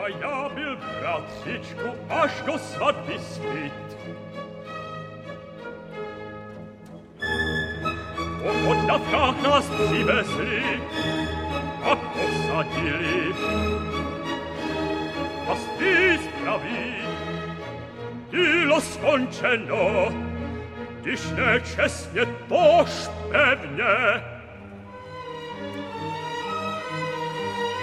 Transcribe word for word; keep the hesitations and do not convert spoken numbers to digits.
A ja byl bratřičku až do svatby spít. Po poddavkách nás přivezli a posadili. A stý spraví, dílo skončeno, když nečestně tož pevně.